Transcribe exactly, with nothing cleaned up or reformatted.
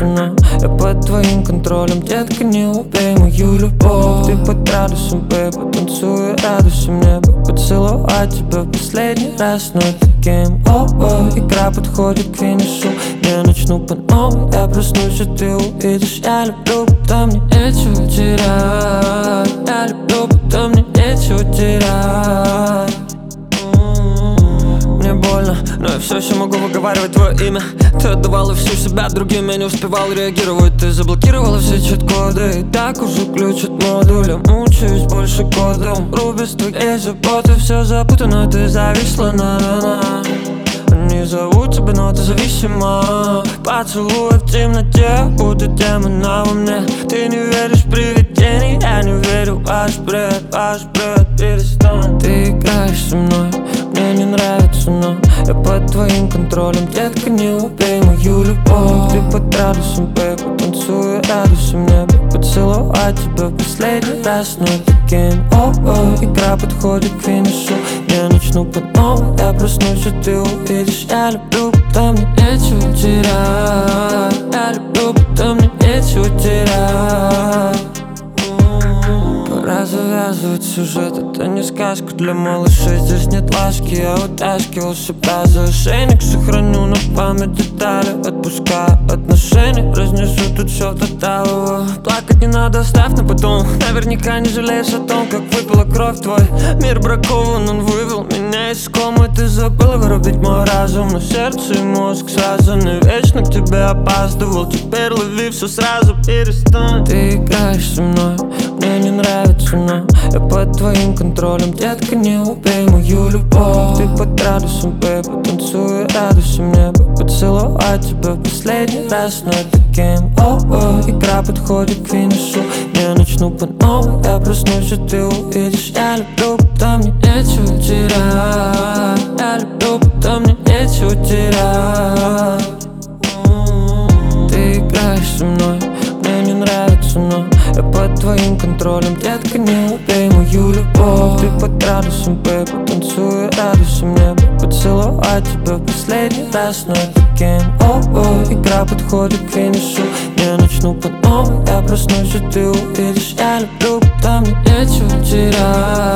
нравится, но я под твоим контролем. Детка, не убей мою любовь. Ты под градусом, бэйба, танцуй, радуйся мне бы поцеловать тебя в последний раз. Но это гейм овер, игра подходит к финишу. Я начну по новой, я проснусь, и ты увидишь. Я люблю, будто мне нечего терять. Я люблю, будто мне нечего терять. Мне больно, но я все еще могу выговаривать твое имя. Ты отдавала всю себя другим, я не успевал реагировать. Ты заблокировала все чат-коды, и так уже ключ от модуля. Мучаюсь больше года, умру без твоей заботы. Все запутано, ты зависла, на-на-на. Они зовут тебя, но ты зависима. Поцелуй в темноте, будто демона во мне. Ты не веришь в привидений, я не верю в ваш бред. Ваш бред, перестань. Ты играешь со мной, мне не нравится, но я под твоим контролем. Детка, не убей мою любовь. Ты под градусом, бэйба, танцуй, радуйся мне бы поцеловать тебя в последний раз. Но это гейм овер, игра подходит к финишу. Я начну по новой, я проснусь, и ты увидишь. Я люблю, будто мне нечего терять. Я люблю, будто мне нечего терять. Пора завязывать сюжет, это не сказка для малышей. Здесь нет ласки, я вытаскивал себя за ошейник. Сохраню на память детали, отпускаю отношения. Разнесу тут все в тотал. Плакать не надо, оставь на потом. Наверняка не жалеешь о том, как выпила кровь. Твой мир бракован, он вывел меня из комы. Ты забыла вырубить мой разум, но сердце и мозг связаны. Вечно к тебе опаздывал, теперь лови все сразу, перестань. Ты играешь со мной, мне не нравится, но я под твоим контролем. Детка, не убей мою любовь. Ты под градусом, бэйба, танцуй, радуйся мне бы поцеловать тебя в последний раз. Но это гейм овер, игра подходит к финишу. Я начну по новой, я проснусь, и ты увидишь. Я люблю, будто мне нечего терять. Я люблю, будто мне нечего терять. Ты играешь со мной, мне не нравится, но я под твоим контролем. Детка, не убей мою любовь. Ты под градусом, бэйба, танцуй, радуйся мне бы поцеловать тебя в последний раз. Но это гейм овер, игра подходит к финишу. Я начну по новой, я проснусь, и ты увидишь. Я люблю, будто мне нечего терять.